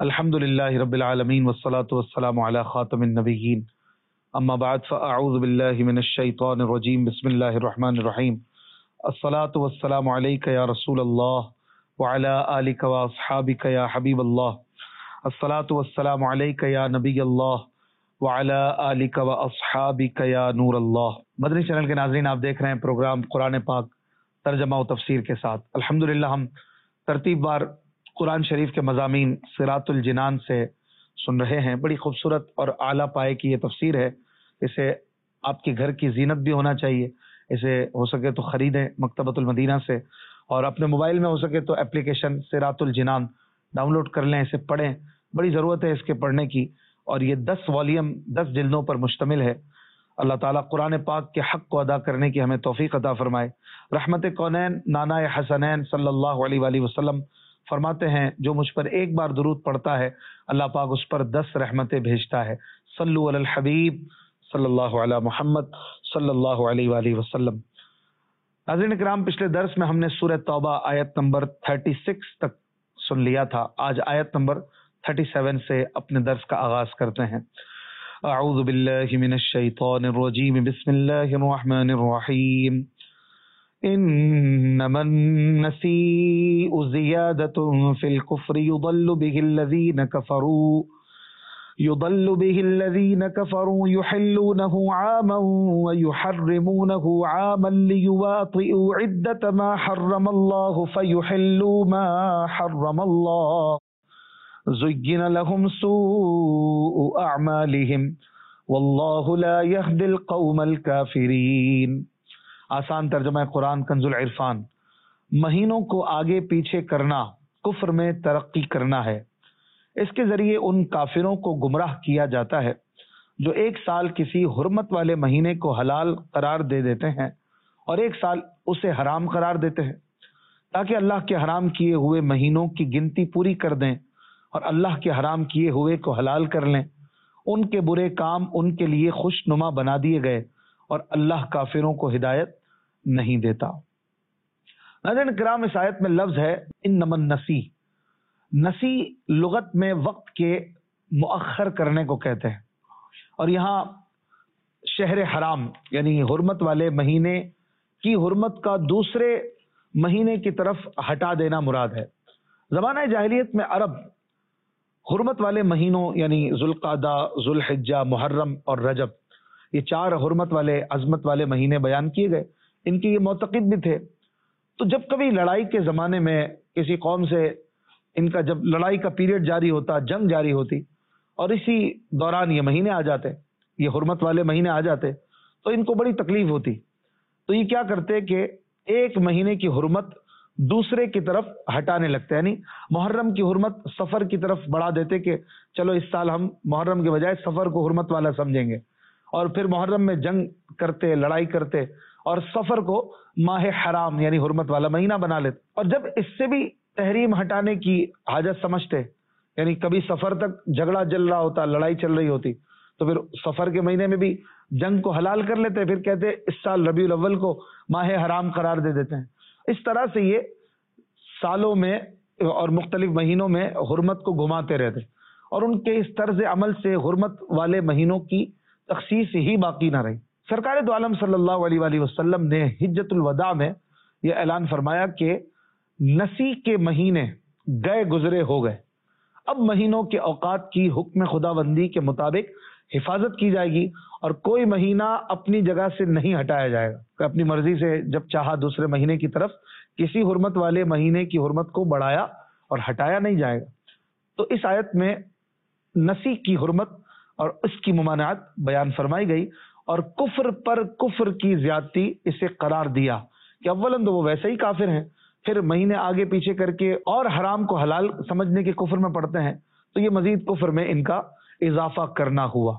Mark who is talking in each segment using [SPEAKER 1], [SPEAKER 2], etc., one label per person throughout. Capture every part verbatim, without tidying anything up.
[SPEAKER 1] الحمد للہ رب العالمین والصلاة والسلام علی خاتم النبیین اما بعد فاعوذ باللہ من الشیطان الرجیم بسم اللہ الرحمن الرحیم الصلاة والسلام علیک یا رسول اللہ وعلی آلک واصحابک یا حبیب اللہ الصلاة والسلام علیک یا نبی اللہ وعلی آلک واصحابک یا نور اللہ۔ مدنی چینل کے ناظرین، آپ دیکھ رہے ہیں پروگرام قرآن پاک ترجمہ و تفسیر کے ساتھ۔ الحمدللہ ہم ترتیب بار قرآن شریف کے مضامین صراط الجنان سے سن رہے ہیں۔ بڑی خوبصورت اور اعلیٰ پائے کی یہ تفسیر ہے، اسے آپ کے گھر کی زینت بھی ہونا چاہیے۔ اسے ہو سکے تو خریدیں مکتبۃ المدینہ سے، اور اپنے موبائل میں ہو سکے تو اپلیکیشن صراط الجنان ڈاؤن لوڈ کر لیں، اسے پڑھیں۔ بڑی ضرورت ہے اس کے پڑھنے کی، اور یہ دس والیوم دس جلدوں پر مشتمل ہے۔ اللہ تعالیٰ قرآن پاک کے حق کو ادا کرنے کی ہمیں توفیق عطا فرمائے۔ رحمت کونین نانا حسنین صلی اللہ علیہ وآلہ وسلم فرماتے ہیں، جو مجھ پر ایک بار درود پڑھتا ہے اللہ پاک اس پر دس رحمتیں بھیجتا ہے۔ صلو علی الحبیب صلی اللہ علی محمد صلی اللہ علیہ وآلہ وسلم۔ ناظرین کرام، پچھلے درس میں ہم نے سورہ توبہ آیت نمبر چھتیس تک سن لیا تھا۔ آج آیت نمبر سینتیس سے اپنے درس کا آغاز کرتے ہیں۔ اعوذ باللہ من الشیطان الرجیم، بسم اللہ الرحمن الرحیم۔ انما النسیء زیادۃ فی الکفر یضل به الذین کفروا یضل به الذین کفروا یحلونه عاما ویحرمونه عاما لیواطئوا عدة ما حرم اللہ فیحلوا ما حرم اللہ زین لهم سوء اعمالهم واللہ لا یہدی القوم الکافرین۔ آسان ترجمہ قرآن کنز العرفان۔ مہینوں کو آگے پیچھے کرنا کفر میں ترقی کرنا ہے۔ اس کے ذریعے ان کافروں کو گمراہ کیا جاتا ہے جو ایک سال کسی حرمت والے مہینے کو حلال قرار دے دیتے ہیں اور ایک سال اسے حرام قرار دیتے ہیں، تاکہ اللہ کے حرام کیے ہوئے مہینوں کی گنتی پوری کر دیں اور اللہ کے حرام کیے ہوئے کو حلال کر لیں۔ ان کے برے کام ان کے لیے خوش نما بنا دیے گئے اور اللہ کافروں کو ہدایت نہیں دیتا۔ ناظرین کرام، اس آیت میں لفظ ہے انما النسی۔ نسی لغت میں وقت کے مؤخر کرنے کو کہتے ہیں، اور یہاں شہر حرام یعنی حرمت والے مہینے کی حرمت کا دوسرے مہینے کی طرف ہٹا دینا مراد ہے۔ زمانہ جاہلیت میں عرب حرمت والے مہینوں یعنی ذوالقعدہ، ذوالحجہ، محرم اور رجب، یہ چار حرمت والے عظمت والے مہینے بیان کیے گئے۔ ان کے یہ معتقد بھی تھے۔ تو جب کبھی لڑائی کے زمانے میں کسی قوم سے ان کا جب لڑائی کا پیریڈ جاری ہوتا، جنگ جاری ہوتی، اور اسی دوران یہ مہینے آ جاتے، یہ حرمت والے مہینے آ جاتے، تو ان کو بڑی تکلیف ہوتی۔ تو یہ کیا کرتے کہ ایک مہینے کی حرمت دوسرے کی طرف ہٹانے لگتے، یعنی محرم کی حرمت سفر کی طرف بڑھا دیتے کہ چلو اس سال ہم محرم کے بجائے سفر کو حرمت والا سمجھیں گے، اور پھر محرم میں جنگ کرتے، لڑائی کرتے، اور سفر کو ماہ حرام یعنی حرمت والا مہینہ بنا لیتے۔ اور جب اس سے بھی تحریم ہٹانے کی حاجت سمجھتے، یعنی کبھی سفر تک جھگڑا چل رہا ہوتا، لڑائی چل رہی ہوتی، تو پھر سفر کے مہینے میں بھی جنگ کو حلال کر لیتے، پھر کہتے اس سال ربیع الاول کو ماہ حرام قرار دے دیتے ہیں۔ اس طرح سے یہ سالوں میں اور مختلف مہینوں میں حرمت کو گھماتے رہتے، اور ان کے اس طرز عمل سے حرمت والے مہینوں کی تخصیص ہی باقی نہ رہی۔ سرکار دو عالم صلی اللہ علیہ وآلہ وسلم نے حجۃ الوداع میں یہ اعلان فرمایا کہ نسی کے مہینے گئے گزرے ہو گئے، اب مہینوں کے اوقات کی حکم خداوندی کے مطابق حفاظت کی جائے گی، اور کوئی مہینہ اپنی جگہ سے نہیں ہٹایا جائے گا کہ اپنی مرضی سے جب چاہا دوسرے مہینے کی طرف کسی حرمت والے مہینے کی حرمت کو بڑھایا اور ہٹایا نہیں جائے گا۔ تو اس آیت میں نسی کی حرمت اور اس کی ممانعت بیان فرمائی گئی، اور کفر پر کفر کی زیادتی اسے قرار دیا کہ اولاً تو وہ ویسے ہی کافر ہیں، پھر مہینے آگے پیچھے کر کے اور حرام کو حلال سمجھنے کے کفر میں پڑتے ہیں، تو یہ مزید کفر میں ان کا اضافہ کرنا ہوا۔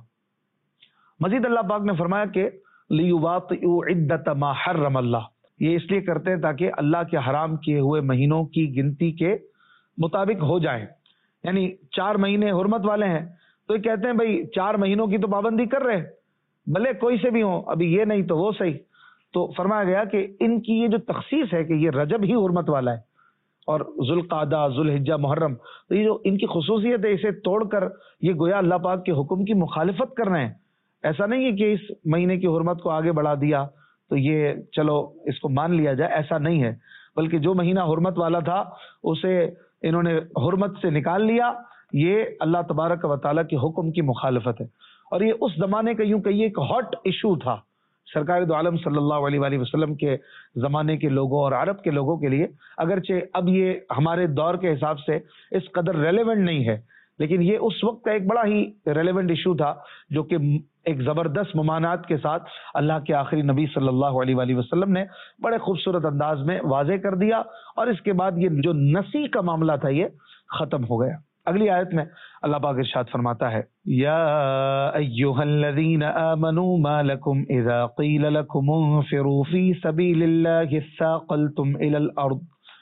[SPEAKER 1] مزید اللہ پاک نے فرمایا کہ لیواطئوا عدۃ ما حرم اللہ، یہ اس لیے کرتے ہیں تاکہ اللہ کے حرام کیے ہوئے مہینوں کی گنتی کے مطابق ہو جائیں، یعنی چار مہینے حرمت والے ہیں تو یہ کہتے ہیں بھائی چار مہینوں کی تو پابندی کر رہے، بھلے کوئی سے بھی ہوں، ابھی یہ نہیں تو وہ صحیح۔ تو فرمایا گیا کہ ان کی یہ جو تخصیص ہے کہ یہ رجب ہی حرمت والا ہے، اور ذوالقعدہ، ذوالحجہ، محرم، تو یہ جو ان کی خصوصیت ہے اسے توڑ کر یہ گویا اللہ پاک کے حکم کی مخالفت کر رہے ہیں۔ ایسا نہیں ہے کہ اس مہینے کی حرمت کو آگے بڑھا دیا تو یہ چلو اس کو مان لیا جائے، ایسا نہیں ہے، بلکہ جو مہینہ حرمت والا تھا اسے انہوں نے حرمت سے نکال لیا، یہ اللہ تبارک و تعالیٰ کے حکم کی مخالفت ہے۔ اور یہ اس زمانے کا یوں کہیے ایک ہاٹ ایشو تھا سرکار دو عالم صلی اللہ علیہ وآلہ وسلم کے زمانے کے لوگوں اور عرب کے لوگوں کے لیے، اگرچہ اب یہ ہمارے دور کے حساب سے اس قدر ریلیونٹ نہیں ہے، لیکن یہ اس وقت کا ایک بڑا ہی ریلیونٹ ایشو تھا جو کہ ایک زبردست ممانعت کے ساتھ اللہ کے آخری نبی صلی اللہ علیہ وآلہ وسلم نے بڑے خوبصورت انداز میں واضح کر دیا، اور اس کے بعد یہ جو نسی کا معاملہ تھا یہ ختم ہو گیا۔ اگلی آیت میں اللہ پاک ارشاد فرماتا ہے، یا ایھا الذین آمنوا ما لکم اذا قیل لکم انفروا فی سبیل اللہ اثاقلتم الی الارض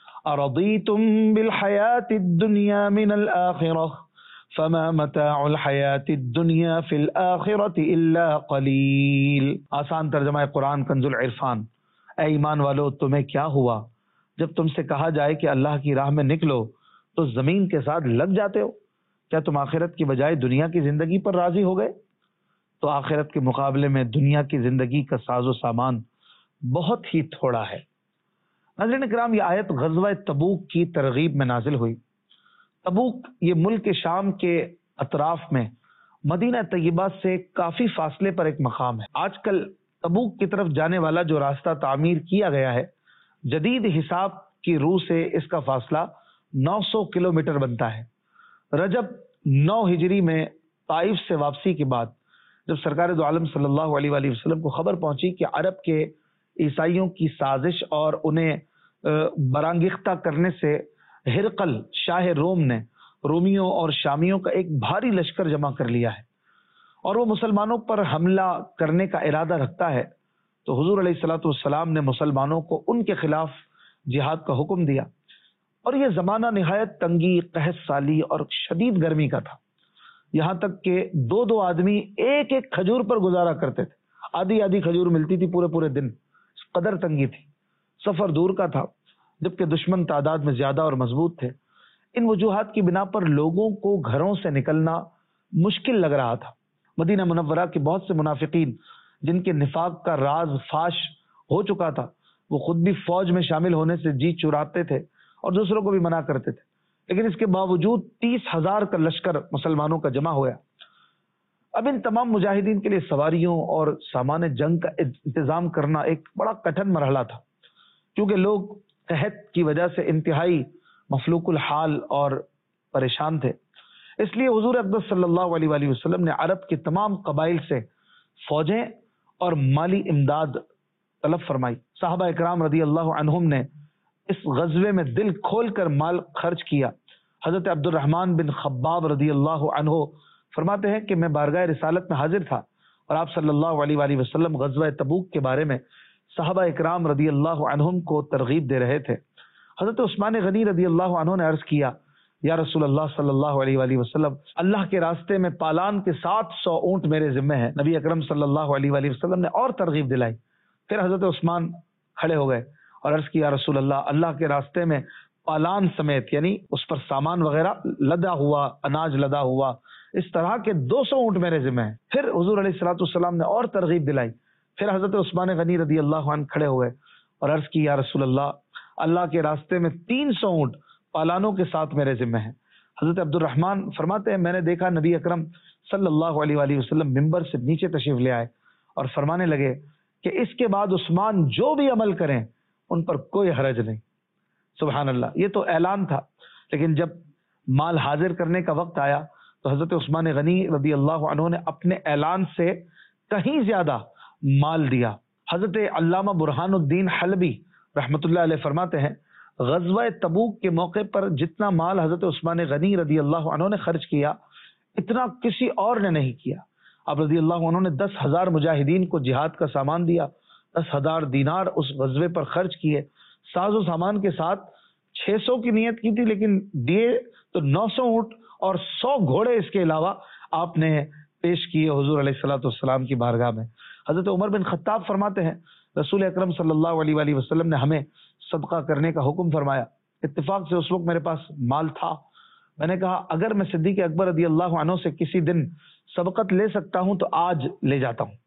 [SPEAKER 1] ارضیتم بالحیاة الدنیا من الآخرہ فما متاع الحیاة الدنیا فی الآخرۃ الا قلیل۔ آسان ترجمہ قرآن کنز العرفان۔ اے ایمان والو، تمہیں کیا ہوا جب تم سے کہا جائے کہ اللہ کی راہ میں نکلو تو زمین کے ساتھ لگ جاتے ہو؟ کیا تم آخرت کی بجائے دنیا کی زندگی پر راضی ہو گئے؟ تو آخرت کے مقابلے میں دنیا کی زندگی کا ساز و سامان بہت ہی تھوڑا ہے۔ ناظرین کرام، یہ آیت غزوہ تبوک کی ترغیب میں نازل ہوئی۔ تبوک یہ ملک شام کے اطراف میں مدینہ طیبہ سے کافی فاصلے پر ایک مقام ہے۔ آج کل تبوک کی طرف جانے والا جو راستہ تعمیر کیا گیا ہے، جدید حساب کی روح سے اس کا فاصلہ نو سو کلومیٹر بنتا ہے۔ رجب نو ہجری میں طائف سے واپسی کے بعد جب سرکار دو عالم صلی اللہ علیہ وآلہ وسلم کو خبر پہنچی کہ عرب کے عیسائیوں کی سازش اور انہیں برانگیختہ کرنے سے ہرقل شاہ روم نے رومیوں اور شامیوں کا ایک بھاری لشکر جمع کر لیا ہے اور وہ مسلمانوں پر حملہ کرنے کا ارادہ رکھتا ہے، تو حضور علیہ الصلوۃ والسلام نے مسلمانوں کو ان کے خلاف جہاد کا حکم دیا۔ اور یہ زمانہ نہایت تنگی، قحط سالی اور شدید گرمی کا تھا، یہاں تک کہ دو دو آدمی ایک ایک کھجور پر گزارا کرتے تھے، آدھی آدھی کھجور ملتی تھی پورے پورے دن، اس قدر تنگی تھی۔ سفر دور کا تھا، جبکہ دشمن تعداد میں زیادہ اور مضبوط تھے۔ ان وجوہات کی بنا پر لوگوں کو گھروں سے نکلنا مشکل لگ رہا تھا۔ مدینہ منورہ کے بہت سے منافقین جن کے نفاق کا راز فاش ہو چکا تھا، وہ خود بھی فوج میں شامل ہونے سے جی چراتے تھے اور دوسروں کو بھی منع کرتے تھے، لیکن اس کے باوجود تیس ہزار کا لشکر مسلمانوں کا جمع ہوا۔ اب ان تمام مجاہدین کے لیے سواریوں اور سامان جنگ کا انتظام کرنا ایک بڑا کٹھن مرحلہ تھا، کیونکہ لوگ قحط کی وجہ سے انتہائی مفلوق الحال اور پریشان تھے۔ اس لیے حضور اقدس صلی اللہ علیہ وآلہ وسلم نے عرب کے تمام قبائل سے فوجیں اور مالی امداد طلب فرمائی۔ صحابہ اکرام رضی اللہ عنہم نے اس غزوے میں دل کھول کر مال خرچ کیا۔ حضرت عبد الرحمن بن خباب رضی اللہ عنہ فرماتے ہیں کہ میں بارگاہ رسالت میں حاضر تھا اور آپ صلی اللہ علیہ وآلہ وسلم غزوہ تبوک کے بارے میں صحابہ اکرام رضی اللہ عنہم کو ترغیب دے رہے تھے۔ حضرت عثمان غنی رضی اللہ عنہ نے عرض کیا، یا رسول اللہ صلی اللہ علیہ وآلہ وسلم، اللہ کے راستے میں پالان کے سات سو اونٹ میرے ذمہ ہیں۔ نبی اکرم صلی اللہ علیہ وآلہ وسلم نے اور ترغیب دلائی۔ پھر حضرت عثمان کھڑے ہو گئے اور عرض کیا، رسول اللہ، اللہ کے راستے میں پالان سمیت، یعنی اس پر سامان وغیرہ لدا ہوا، اناج لدا ہوا، اس طرح کے دو سو اونٹ میرے ذمہ ہیں۔ پھر حضور علیہ الصلوۃ والسلام نے اور ترغیب دلائی۔ پھر حضرت عثمان غنی رضی اللہ عنہ کھڑے ہوئے اور عرض کی، یا رسول اللہ، اللہ کے راستے میں تین سو اونٹ پالانوں کے ساتھ میرے ذمہ ہیں۔ حضرت عبد الرحمن فرماتے ہیں، میں نے دیکھا نبی اکرم صلی اللہ علیہ وآلہ وسلم ممبر سے نیچے تشریف لے آئے اور فرمانے لگے کہ اس کے بعد عثمان جو بھی عمل کریں ان پر کوئی حرج نہیں۔ سبحان اللہ، یہ تو اعلان تھا، لیکن جب مال حاضر کرنے کا وقت آیا تو حضرت عثمان غنی رضی اللہ عنہ نے اپنے اعلان سے کہیں زیادہ مال دیا۔ حضرت علامہ برہان الدین حلبی رحمۃ اللہ علیہ فرماتے ہیں، غزوہ تبوک کے موقع پر جتنا مال حضرت عثمان غنی رضی اللہ عنہ نے خرچ کیا، اتنا کسی اور نے نہیں کیا۔ اب رضی اللہ عنہ نے دس ہزار مجاہدین کو جہاد کا سامان دیا، دس ہزار دینار اس غزوے پر خرچ کیے، ساز و سامان کے ساتھ چھ سو کی نیت کی تھی، لیکن دیے تو نو سو اونٹ اور سو گھوڑے اس کے علاوہ آپ نے پیش کیے حضور علیہ الصلوۃ والسلام کی بارگاہ میں۔ حضرت عمر بن خطاب فرماتے ہیں، رسول اکرم صلی اللہ علیہ وآلہ وسلم نے ہمیں صدقہ کرنے کا حکم فرمایا، اتفاق سے اس وقت میرے پاس مال تھا. میں نے کہا اگر میں صدیق اکبر رضی اللہ عنہ سے کسی دن سبقت لے سکتا ہوں تو آج لے جاتا ہوں،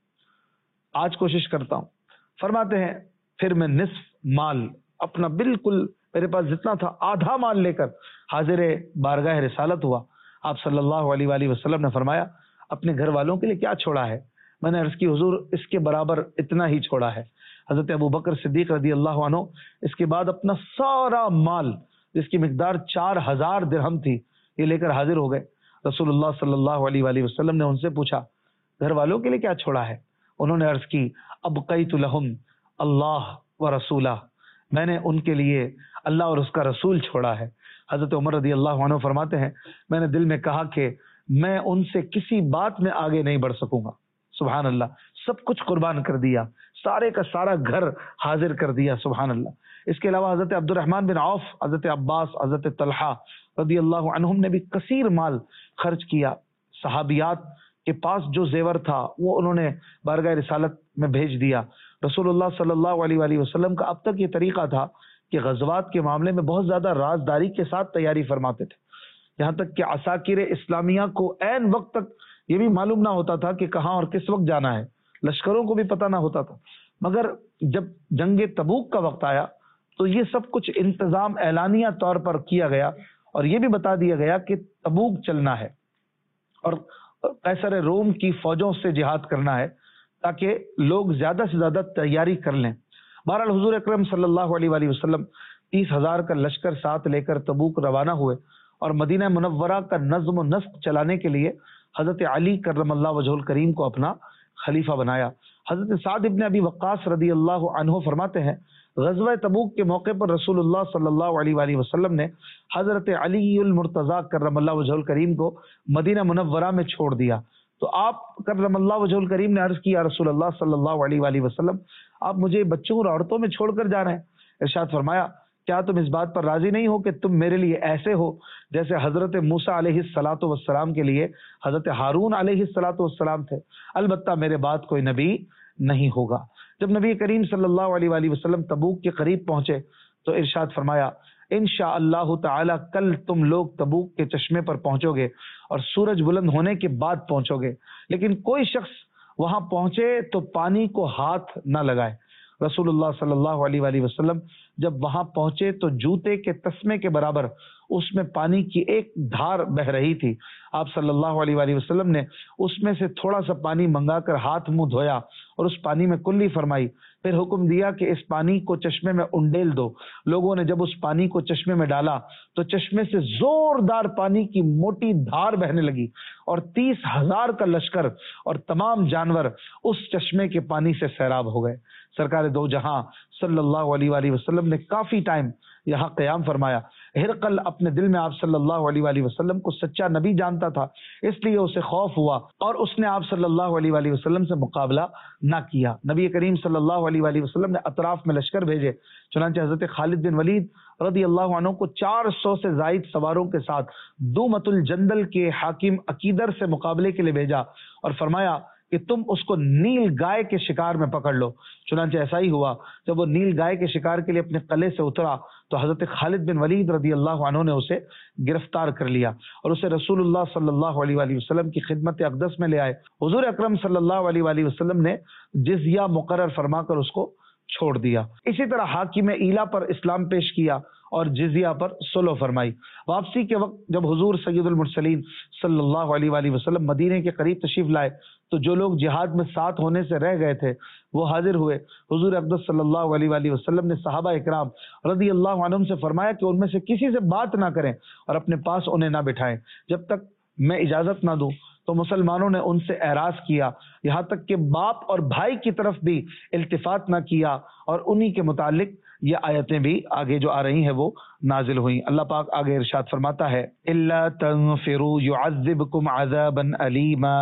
[SPEAKER 1] آج کوشش کرتا ہوں. فرماتے ہیں پھر میں نصف مال اپنا بالکل میرے پاس جتنا تھا آدھا مال لے کر حاضر بارگاہ رسالت ہوا. آپ صلی اللہ علیہ وآلہ وسلم نے فرمایا اپنے گھر والوں کے لیے کیا چھوڑا ہے؟ میں نے عرض کی حضور اس کے برابر اتنا ہی چھوڑا ہے. حضرت ابو بکر صدیق رضی اللہ عنہ اس کے بعد اپنا سارا مال جس کی مقدار چار ہزار درہم تھی یہ لے کر حاضر ہو گئے. رسول اللہ صلی اللہ علیہ وآلہ وسلم نے ان سے پوچھا گھر والوں کے لیے کیا چھوڑا ہے؟ انہوں نے عرض کی ابقیت لہم اللہ و رسولہ، میں نے ان کے لیے اللہ اور اس کا رسول چھوڑا ہے. حضرت عمر رضی اللہ عنہ فرماتے ہیں میں نے دل میں کہا کہ میں ان سے کسی بات میں آگے نہیں بڑھ سکوں گا. سبحان اللہ، سب کچھ قربان کر دیا، سارے کا سارا گھر حاضر کر دیا. سبحان اللہ. اس کے علاوہ حضرت عبد الرحمن بن عوف، حضرت عباس، حضرت طلحہ رضی اللہ عنہم نے بھی کثیر مال خرچ کیا. صحابیات کے پاس جو زیور تھا وہ انہوں نے بارگاہ رسالت میں بھیج دیا. رسول اللہ صلی اللہ علیہ وآلہ وسلم کا اب تک یہ طریقہ تھا کہ غزوات کے معاملے میں بہت زیادہ رازداری کے ساتھ تیاری فرماتے تھے، یہاں تک کہ عساکر اسلامیہ کو عین وقت تک یہ بھی معلوم نہ ہوتا تھا کہ کہاں اور کس وقت جانا ہے، لشکروں کو بھی پتہ نہ ہوتا تھا. مگر جب جنگ تبوک کا وقت آیا تو یہ سب کچھ انتظام اعلانیہ طور پر کیا گیا اور یہ بھی بتا دیا گیا کہ تبوک چلنا ہے اور قیصر روم کی فوجوں سے جہاد کرنا ہے تاکہ لوگ زیادہ سے زیادہ تیاری کر لیں. بہرحال حضور اکرم صلی اللہ علیہ وآلہ وسلم تیس ہزار کا لشکر ساتھ لے کر تبوک روانہ ہوئے اور مدینہ منورہ کا نظم و نسق چلانے کے لیے حضرت علی کرم اللہ وجہ الکریم کو اپنا خلیفہ بنایا. حضرت سعد ابن ابی وقاص رضی اللہ عنہ فرماتے ہیں غزوہ تبوک کے موقع پر رسول اللہ صلی اللہ علیہ وآلہ وسلم نے حضرت علی المرتضی کرم اللہ وجہ الکریم کو مدینہ منورہ میں چھوڑ دیا. تو آپ کرم اللہ وجہ الکریم نے عرض کیا رسول اللہ صلی اللہ علیہ وآلہ وسلم آپ مجھے بچوں اور عورتوں میں چھوڑ کر جا رہے ہیں. ارشاد فرمایا کیا تم اس بات پر راضی نہیں ہو کہ تم میرے لیے ایسے ہو جیسے حضرت موسیٰ علیہ الصلاۃ والسلام کے لیے حضرت ہارون علیہ الصلاۃ والسلام تھے؟ البتہ میرے بعد کوئی نبی نہیں ہوگا. جب نبی کریم صلی اللہ علیہ وآلہ وسلم تبوک کے قریب پہنچے تو ارشاد فرمایا انشاء اللہ تعالی کل تم لوگ تبوک کے چشمے پر پہنچو گے اور سورج بلند ہونے کے بعد پہنچو گے، لیکن کوئی شخص وہاں پہنچے تو پانی کو ہاتھ نہ لگائے. رسول اللہ صلی اللہ علیہ وآلہ وسلم جب وہاں پہنچے تو جوتے کے تسمے کے برابر اس میں پانی کی ایک دھار بہ رہی تھی. آپ صلی اللہ علیہ وآلہ وسلم نے اس میں سے تھوڑا سا پانی منگا کر ہاتھ منہ دھویا اور اس پانی میں کلی فرمائی، پھر حکم دیا کہ اس پانی کو چشمے میں انڈیل دو. لوگوں نے جب اس پانی کو چشمے میں ڈالا تو چشمے سے زوردار پانی کی موٹی دھار بہنے لگی اور تیس ہزار کا لشکر اور تمام جانور اس چشمے کے پانی سے سیراب ہو گئے. سرکار دو جہاں صلی اللہ علیہ وآلہ وسلم نے کافی ٹائم یہاں قیام فرمایا. ہرقل اپنے دل میں آپ صلی اللہ علیہ وآلہ وسلم کو سچا نبی جانتا تھا، اس لیے اسے خوف ہوا اور اس نے آپ صلی اللہ علیہ وآلہ وسلم سے مقابلہ نہ کیا. نبی کریم صلی اللہ علیہ وآلہ وسلم نے اطراف میں لشکر بھیجے، چنانچہ حضرت خالد بن ولید رضی اللہ عنہ کو چار سو سے زائد سواروں کے ساتھ دومت الجندل کے حاکم عقیدر سے مقابلے کے لیے بھیجا اور فرمایا کہ تم اس کو نیل گائے کے شکار میں پکڑ لو. چنانچہ ایسا ہی ہوا. جب وہ نیل گائے کے شکار کے لیے اپنے قلعے سے اترا تو حضرت خالد بن ولید رضی اللہ عنہ نے اسے گرفتار کر لیا اور اسے رسول اللہ صلی اللہ علیہ وآلہ وسلم کی خدمت اقدس میں لے آئے. حضور اکرم صلی اللہ علیہ وآلہ وسلم نے جزیہ مقرر فرما کر اس کو چھوڑ دیا. اسی طرح حاکم ایلا پر اسلام پیش کیا اور جزیہ پر صلح فرمائی. واپسی کے وقت جب حضور سید المرسلین صلی اللہ علیہ وآلہ وسلم مدینے کے قریب تشریف لائے تو جو لوگ جہاد میں ساتھ ہونے سے رہ گئے تھے وہ حاضر ہوئے. حضور اقدس صلی اللہ علیہ وآلہ وسلم نے صحابہ اکرام رضی اللہ عنہم سے فرمایا کہ ان میں سے کسی سے بات نہ کریں اور اپنے پاس انہیں نہ بٹھائیں جب تک میں اجازت نہ دوں. تو مسلمانوں نے ان سے اعراض کیا، یہاں تک کہ باپ اور بھائی کی طرف بھی التفات نہ کیا اور انہی کے متعلق یہ آیتیں بھی آگے جو آ رہی ہیں وہ نازل ہوئیں. اللہ پاک آگے ارشاد فرماتا ہے الا تنفروا يعذبكم عذابا اليما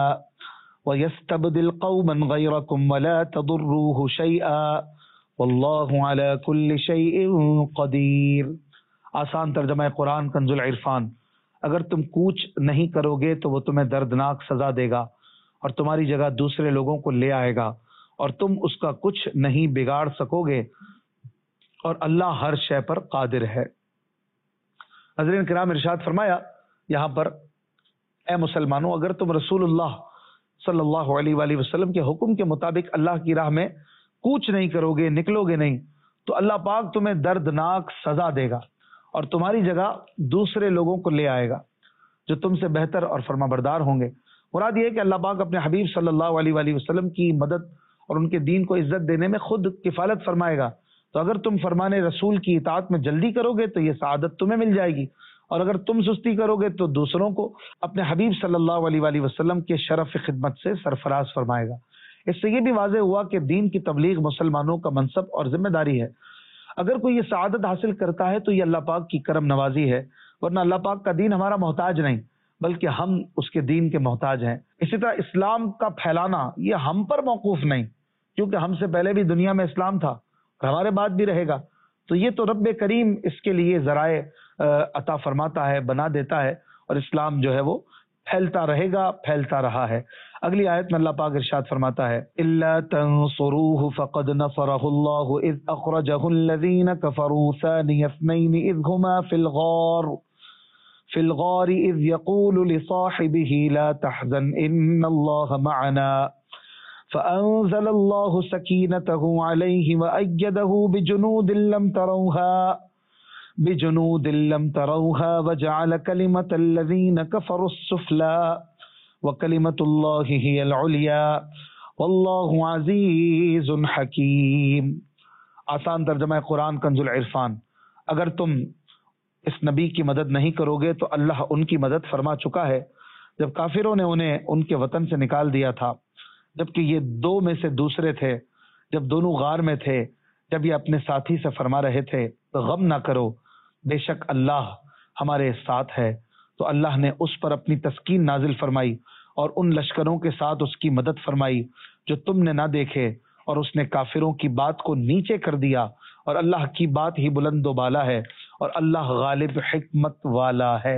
[SPEAKER 1] ويستبدل قوما غيركم ولا تضروه شيئا والله على كل شيء قدير. آسان ترجمہ قرآن کنز العرفان. اگر تم کوچ نہیں کرو گے تو وہ تمہیں دردناک سزا دے گا اور تمہاری جگہ دوسرے لوگوں کو لے آئے گا اور تم اس کا کچھ نہیں بگاڑ سکو گے اور اللہ ہر شے پر قادر ہے. حضرین کرام ارشاد فرمایا یہاں پر، اے مسلمانوں اگر تم رسول اللہ صلی اللہ علیہ وآلہ وسلم کے حکم کے مطابق اللہ کی راہ میں کوچ نہیں کرو گے، نکلو گے نہیں، تو اللہ پاک تمہیں دردناک سزا دے گا اور تمہاری جگہ دوسرے لوگوں کو لے آئے گا جو تم سے بہتر اور فرما بردار ہوں گے۔ مراد یہ ہے کہ اللہ پاک اپنے حبیب صلی اللہ علیہ وآلہ وسلم کی مدد اور ان کے دین کو عزت دینے میں خود کفالت فرمائے گا۔ تو اگر تم فرمان رسول کی اطاعت میں جلدی کرو گے تو یہ سعادت تمہیں مل جائے گی، اور اگر تم سستی کرو گے تو دوسروں کو اپنے حبیب صلی اللہ علیہ وآلہ وسلم کے شرف خدمت سے سرفراز فرمائے گا۔ اس سے یہ بھی واضح ہوا کہ دین کی تبلیغ مسلمانوں کا منصب اور ذمہ داری ہے۔ اگر کوئی یہ سعادت حاصل کرتا ہے تو یہ اللہ پاک کی کرم نوازی ہے، ورنہ اللہ پاک کا دین ہمارا محتاج نہیں بلکہ ہم اس کے دین کے محتاج ہیں۔ اسی طرح اسلام کا پھیلانا یہ ہم پر موقوف نہیں، کیونکہ ہم سے پہلے بھی دنیا میں اسلام تھا اور ہمارے بعد بھی رہے گا، تو یہ تو رب کریم اس کے لیے ذرائع عطا فرماتا ہے، بنا دیتا ہے، اور اسلام جو ہے وہ پھیلتا رہے گا، پھیلتا رہا ہے۔ اگلی آیت میں اللہ پاک ارشاد فرماتا ہے الا تنصروه فقد نصره الله اذ اخرجه الذين كفروا ثاني اثنين اذ هما في الغار في الغار اذ يقول لصاحبه لا تحزن ان الله معنا فأنزل الله سكينته عليه وأيده بجنود لم تروها بجنود لم تروها وجعل كلمة الذين كفروا السفلى وكلمة الله هي العليا والله عزيز حكيم۔ آسان ترجمہ قرآن کنز العرفان۔ اگر تم اس نبی کی مدد نہیں کرو گے تو اللہ ان کی مدد فرما چکا ہے جب کافروں نے انہیں ان کے وطن سے نکال دیا تھا، جبکہ یہ دو میں سے دوسرے تھے، جب دونوں غار میں تھے، جب یہ اپنے ساتھی سے فرما رہے تھے تو غم نہ کرو، بے شک اللہ ہمارے ساتھ ہے۔ تو اللہ نے اس پر اپنی تسکین نازل فرمائی اور ان لشکروں کے ساتھ اس کی مدد فرمائی جو تم نے نہ دیکھے، اور اس نے کافروں کی بات کو نیچے کر دیا، اور اللہ کی بات ہی بلند و بالا ہے، اور اللہ غالب حکمت والا ہے۔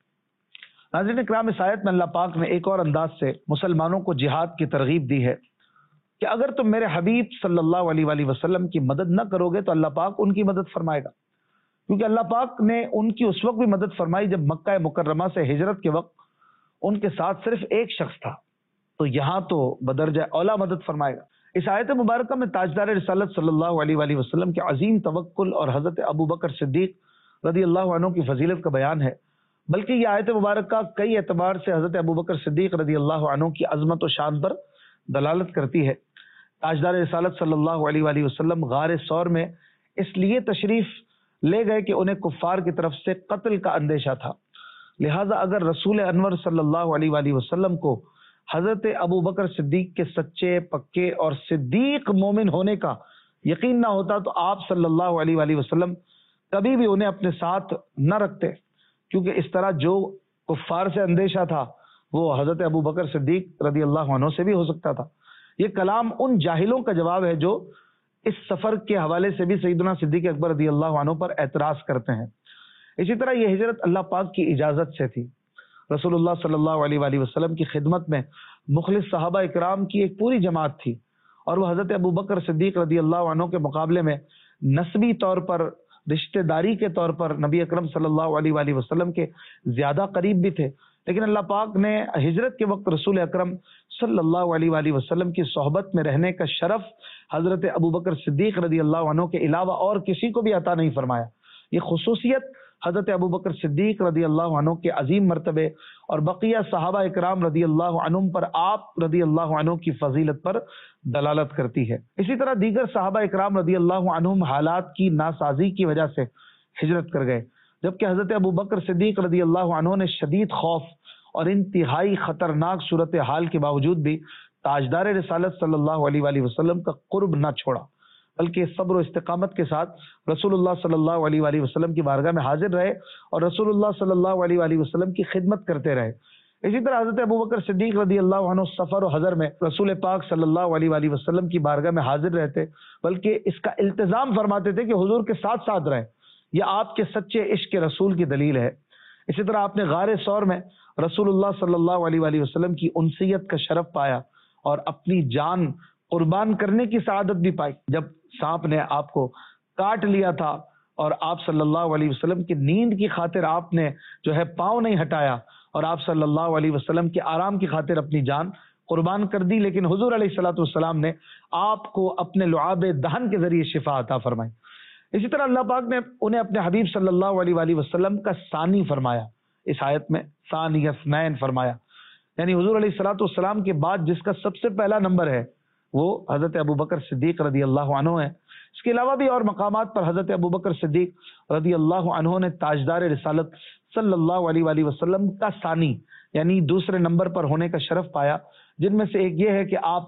[SPEAKER 1] ناظرین اکرام، اس آیت میں اللہ پاک نے ایک اور انداز سے مسلمانوں کو جہاد کی ترغیب دی ہے کہ اگر تم میرے حبیب صلی اللہ علیہ وآلہ وسلم کی مدد نہ کرو گے تو اللہ پاک ان کی مدد فرمائے گا، کیونکہ اللہ پاک نے ان کی اس وقت بھی مدد فرمائی جب مکہ مکرمہ سے ہجرت کے وقت ان کے ساتھ صرف ایک شخص تھا، تو یہاں تو بدرجہ اولا مدد فرمائے گا۔ اس آیت مبارکہ میں تاجدار رسالت صلی اللہ علیہ وآلہ وسلم کے عظیم توکل اور حضرت ابو بکر صدیق رضی اللہ عنہ کی فضیلت کا بیان ہے، بلکہ یہ آیت مبارکہ کئی اعتبار سے حضرت ابو بکر صدیق رضی اللہ عنہ کی عظمت و شان پر دلالت کرتی ہے۔ تاجدار رسالت صلی اللہ علیہ وآلہ وسلم غار ثور میں اس لیے تشریف لے گئے کہ انہیں کفار کی طرف سے قتل کا اندیشہ تھا، لہٰذا اگر رسول انور صلی اللہ علیہ وآلہ وسلم کو حضرت ابو بکر صدیق کے سچے پکے اور صدیق مومن ہونے کا یقین نہ ہوتا تو آپ صلی اللہ علیہ وآلہ وسلم کبھی بھی انہیں اپنے ساتھ نہ رکھتے، کیونکہ اس طرح جو کفار سے اندیشہ تھا وہ حضرت ابو بکر صدیق رضی اللہ عنہ سے بھی ہو سکتا تھا۔ یہ کلام ان جاہلوں کا جواب ہے جو اس سفر کے حوالے سے بھی سیدنا صدیق اکبر رضی اللہ عنہ پر اعتراض کرتے ہیں۔ اسی طرح یہ ہجرت اللہ پاک کی اجازت سے تھی۔ رسول اللہ صلی اللہ علیہ وآلہ وسلم کی خدمت میں مخلص صحابہ اکرام کی ایک پوری جماعت تھی، اور وہ حضرت ابو بکر صدیق رضی اللہ عنہ کے مقابلے میں نسبی طور پر، رشتہ داری کے طور پر نبی اکرم صلی اللہ علیہ وآلہ وسلم کے زیادہ قریب بھی تھے، لیکن اللہ پاک نے ہجرت کے وقت رسول اکرم صلی اللہ علیہ وآلہ وسلم کی صحبت میں رہنے کا شرف حضرت ابو بکر صدیق رضی اللہ عنہ کے علاوہ اور کسی کو بھی عطا نہیں فرمایا۔ یہ خصوصیت حضرت ابو بکر صدیق رضی اللہ عنہ کے عظیم مرتبے اور بقیہ صحابہ اکرام رضی اللہ عنہم پر آپ رضی اللہ عنہ کی فضیلت پر دلالت کرتی ہے۔ اسی طرح دیگر صحابہ اکرام رضی اللہ عنہم حالات کی ناسازی کی وجہ سے ہجرت کر گئے، جبکہ حضرت ابو بکر صدیق رضی اللہ عنہ نے شدید خوف اور انتہائی خطرناک صورتحال کے باوجود بھی تاجدار رسالت صلی اللہ علیہ وآلہ وسلم کا قرب نہ چھوڑا، بلکہ صبر و استقامت کے ساتھ رسول اللہ صلی اللہ علیہ وآلہ وسلم کی بارگاہ میں حاضر رہے اور رسول اللہ صلی اللہ علیہ وآلہ وسلم کی خدمت کرتے رہے۔ اسی طرح حضرت ابو بکر صدیق رضی اللہ عنہ سفر و حضر میں رسول پاک صلی اللہ علیہ وآلہ وسلم کی بارگاہ میں حاضر رہتے، بلکہ اس کا التزام فرماتے تھے کہ حضور کے ساتھ ساتھ رہیں، یہ آپ کے سچے عشق رسول کی دلیل ہے۔ اسی طرح آپ نے غار ثور میں رسول اللہ صلی اللہ علیہ وآلہ وسلم کی انسیت کا شرف پایا اور اپنی جان قربان کرنے کی سعادت بھی پائی۔ جب سانپ نے آپ کو کاٹ لیا تھا اور آپ صلی اللہ علیہ وسلم کی نیند کی خاطر آپ نے جو ہے پاؤں نہیں ہٹایا، اور آپ صلی اللہ علیہ وسلم کے آرام کی خاطر اپنی جان قربان کر دی، لیکن حضور علیہ الصلوۃ والسلام نے آپ کو اپنے لعاب دہن کے ذریعے شفا عطا فرمائی۔ اسی طرح اللہ پاک نے انہیں اپنے حبیب صلی اللہ علیہ وآلہ وسلم کا ثانی فرمایا، اس آیت میں ثانی اثنین فرمایا، یعنی حضور علیہ الصلوۃ والسلام کے بعد جس کا سب سے پہلا نمبر ہے وہ حضرت ابوبکر صدیق رضی اللہ عنہ ہے۔ اس کے علاوہ بھی اور مقامات پر حضرت ابوبکر صدیق رضی اللہ عنہ نے تاجدار رسالت صلی اللہ علیہ وآلہ وسلم کا ثانی یعنی دوسرے نمبر پر ہونے کا شرف پایا، جن میں سے ایک یہ ہے کہ آپ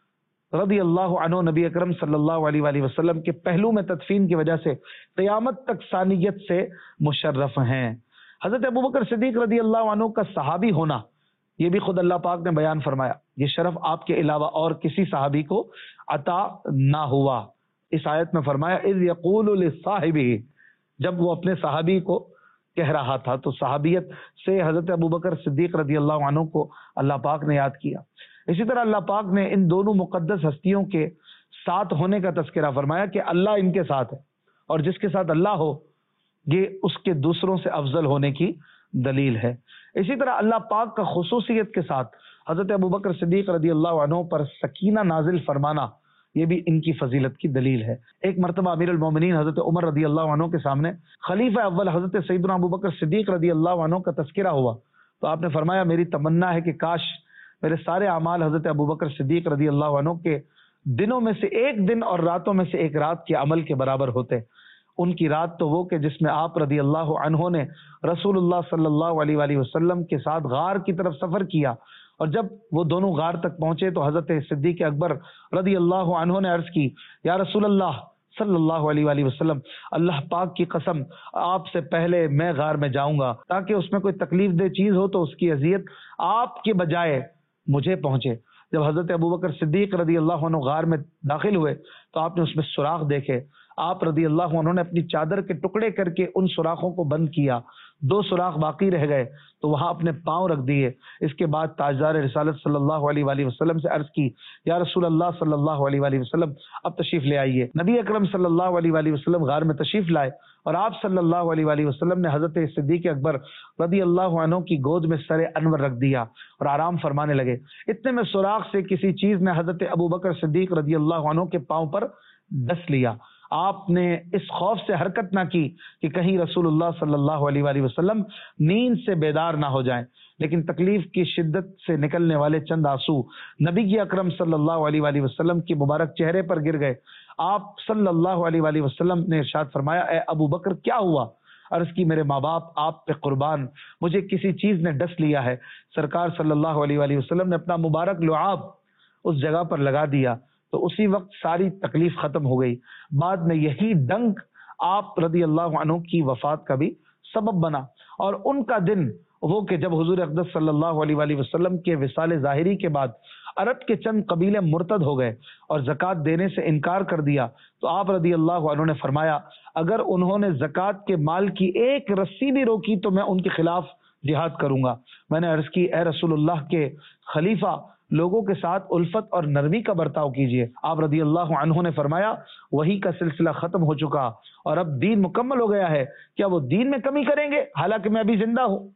[SPEAKER 1] رضی اللہ عنہ نبی اکرم صلی اللہ علیہ وآلہ وسلم کے پہلو میں تدفین کی وجہ سے قیامت تک ثانیت سے مشرف ہیں۔ حضرت ابوبکر صدیق رضی اللہ عنہ کا صحابی ہونا یہ بھی خود اللہ پاک نے بیان فرمایا، یہ شرف آپ کے علاوہ اور کسی صحابی کو عطا نہ ہوا۔ اس آیت میں فرمایا اذ یقول لصاحبہ، جب وہ اپنے صحابی کو کہہ رہا تھا، تو صحابیت سے حضرت ابوبکر صدیق رضی اللہ عنہ کو اللہ پاک نے یاد کیا۔ اسی طرح اللہ پاک نے ان دونوں مقدس ہستیوں کے ساتھ ہونے کا تذکرہ فرمایا کہ اللہ ان کے ساتھ ہے، اور جس کے ساتھ اللہ ہو یہ اس کے دوسروں سے افضل ہونے کی دلیل ہے۔ اسی طرح اللہ پاک کا خصوصیت کے ساتھ حضرت ابوبکر صدیق رضی اللہ عنہ پر سکینہ نازل فرمانا یہ بھی ان کی فضیلت کی دلیل ہے۔ ایک مرتبہ امیر المومنین حضرت عمر رضی اللہ عنہ کے سامنے خلیفہ اول حضرت سیدنا ابوبکر صدیق رضی اللہ عنہ کا تذکرہ ہوا، تو آپ نے فرمایا میری تمنا ہے کہ کاش میرے سارے اعمال حضرت ابوبکر صدیق رضی اللہ عنہ کے دنوں میں سے ایک دن اور راتوں میں سے ایک رات کے عمل کے برابر ہوتے۔ ان کی رات تو وہ کہ جس میں آپ رضی اللہ عنہ نے رسول اللہ صلی اللہ علیہ وآلہ وسلم کے ساتھ غار کی طرف سفر کیا، اور جب وہ دونوں غار تک پہنچے تو حضرت صدیق اکبر رضی اللہ عنہ نے عرض کی یا رسول اللہ صلی اللہ علیہ وآلہ وسلم، اللہ پاک کی قسم آپ سے پہلے میں غار میں جاؤں گا تاکہ اس میں کوئی تکلیف دہ چیز ہو تو اس کی اذیت آپ کے بجائے مجھے پہنچے۔ جب حضرت ابوبکر صدیق رضی اللہ عنہ غار میں داخل ہوئے تو آپ نے اس میں سوراخ دیکھے، آپ رضی اللہ عنہ نے اپنی چادر کے ٹکڑے کر کے ان سوراخوں کو بند کیا، دو سوراخ باقی رہ گئے تو وہاں اپنے پاؤں رکھ دیے۔ اس کے بعد تاجدار رسالت صلی اللہ علیہ وآلہ وسلم سے عرض کی یا رسول اللہ صلی اللہ علیہ وآلہ وسلم اب تشریف لے آئیے۔ نبی اکرم صلی اللہ علیہ وآلہ وسلم غار میں تشریف لائے، اور آپ صلی اللہ علیہ وآلہ وسلم نے حضرت صدیق اکبر رضی اللہ عنہ کی گود میں سر انور رکھ دیا اور آرام فرمانے لگے۔ اتنے میں سوراخ سے کسی چیز نے حضرت ابوبکر صدیق رضی اللہ عنہ کے پاؤں پر ڈس لیا۔ آپ نے اس خوف سے حرکت نہ کی کہ کہیں رسول اللہ صلی اللہ علیہ وآلہ وسلم نیند سے بیدار نہ ہو جائیں، لیکن تکلیف کی شدت سے نکلنے والے چند آنسو نبی اکرم صلی اللہ علیہ وآلہ وسلم کے مبارک چہرے پر گر گئے۔ آپ صلی اللہ علیہ وآلہ وسلم نے ارشاد فرمایا اے ابو بکر کیا ہوا؟ عرض کی میرے ماں باپ آپ پہ قربان، مجھے کسی چیز نے ڈس لیا ہے۔ سرکار صلی اللہ علیہ وآلہ وسلم نے اپنا مبارک لعاب اس جگہ پر لگا دیا تو اسی وقت ساری تکلیف ختم ہو گئی۔ بعد میں یہی ڈنک آپ رضی اللہ عنہ کی وفات کا بھی سبب بنا، اور ان کا دن وہ کہ جب حضور اقدس صلی اللہ علیہ وآلہ وسلم کے وصال ظاہری کے بعد عرب کے چند قبیلے مرتد ہو گئے اور زکوٰۃ دینے سے انکار کر دیا، تو آپ رضی اللہ عنہ نے فرمایا اگر انہوں نے زکوٰۃ کے مال کی ایک رسی بھی روکی تو میں ان کے خلاف جہاد کروں گا۔ میں نے عرض کی اے رسول اللہ کے خلیفہ، لوگوں کے ساتھ الفت اور نرمی کا برتاؤ کیجیے۔ آپ رضی اللہ عنہ نے فرمایا وہی کا سلسلہ ختم ہو چکا اور اب دین مکمل ہو گیا ہے، کیا وہ دین میں کمی کریں گے حالانکہ میں ابھی زندہ ہوں؟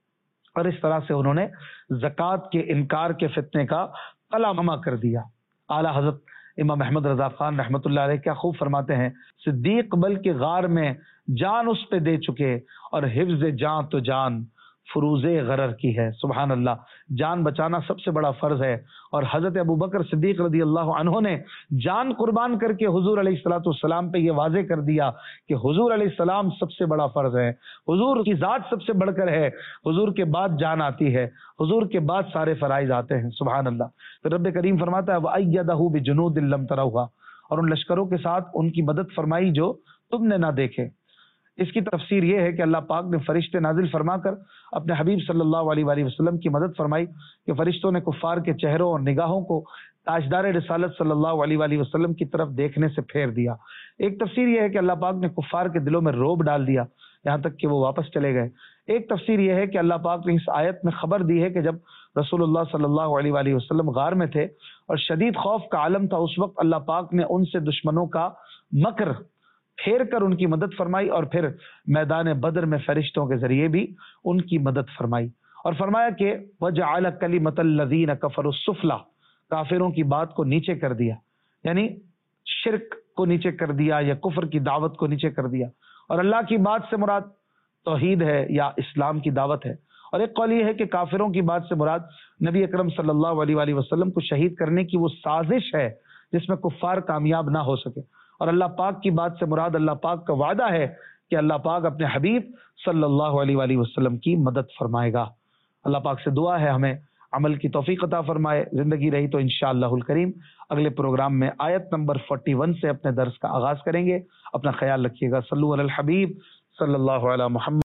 [SPEAKER 1] اور اس طرح سے انہوں نے زکوٰۃ کے انکار کے فتنے کا قلمہ کر دیا۔ اعلیٰ حضرت امام احمد رضا خان رحمۃ اللہ علیہ کیا خوب فرماتے ہیں، صدیق بلکہ غار میں جان اس پہ دے چکے اور حفظ جان تو جان فروز غرر کی ہے۔ سبحان اللہ، جان بچانا سب سے بڑا فرض ہے، اور حضرت ابوبکر صدیق رضی اللہ عنہ نے جان قربان کر کے حضور علیہ الصلوۃ والسلام پہ یہ واضح کر دیا کہ حضور علیہ السلام سب سے بڑا فرض ہے، حضور کی ذات سب سے بڑھ کر ہے، حضور کے بعد جان آتی ہے، حضور کے بعد سارے فرائض آتے ہیں۔ سبحان اللہ۔ پھر رب کریم فرماتا ہے وَأَيَّدَهُ بِجُنُودٍ لَّمْ تَرَوْهَا، اور ان لشکروں کے ساتھ ان کی مدد فرمائی جو تم نے نہ دیکھے۔ اس کی تفسیر یہ ہے کہ اللہ پاک نے فرشتے نازل فرما کر اپنے حبیب صلی اللہ علیہ وآلہ وسلم کی مدد فرمائی کہ فرشتوں نے کفار کے چہروں اور نگاہوں کو تاجدار رسالت صلی اللہ علیہ وآلہ وسلم کی طرف دیکھنے سے پھیر دیا۔ ایک تفسیر یہ ہے کہ اللہ پاک نے کفار کے دلوں میں روب ڈال دیا یہاں تک کہ وہ واپس چلے گئے۔ ایک تفسیر یہ ہے کہ اللہ پاک نے اس آیت میں خبر دی ہے کہ جب رسول اللہ صلی اللہ علیہ وآلہ وسلم غار میں تھے اور شدید خوف کا عالم تھا، اس وقت اللہ پاک نے ان سے دشمنوں کا مکر پھیر کر ان کی مدد فرمائی، اور پھر میدان بدر میں فرشتوں کے ذریعے بھی ان کی مدد فرمائی، اور فرمایا کہ وَجَعَلَ كَلِمَةَ الَّذِينَ كَفَرُوا السُّفْلَىٰ، کافروں کی بات کو نیچے کر دیا، یعنی شرک کو نیچے کر دیا یا کفر کی دعوت کو نیچے کر دیا، اور اللہ کی بات سے مراد توحید ہے یا اسلام کی دعوت ہے، اور ایک قول یہ ہے کہ کافروں کی بات سے مراد نبی اکرم صلی اللہ علیہ وآلہ وسلم کو شہید کرنے کی وہ سازش ہے جس میں کفار کامیاب نہ ہو سکے، اور اللہ پاک کی بات سے مراد اللہ پاک کا وعدہ ہے کہ اللہ پاک اپنے حبیب صلی اللہ علیہ وآلہ وسلم کی مدد فرمائے گا۔ اللہ پاک سے دعا ہے ہمیں عمل کی توفیق عطا فرمائے، زندگی رہی تو انشاءاللہ الکریم اگلے پروگرام میں آیت نمبر اکیالیس سے اپنے درس کا آغاز کریں گے۔ اپنا خیال رکھیے گا۔ صلو علی الحبیب صلی اللہ علیہ محمد۔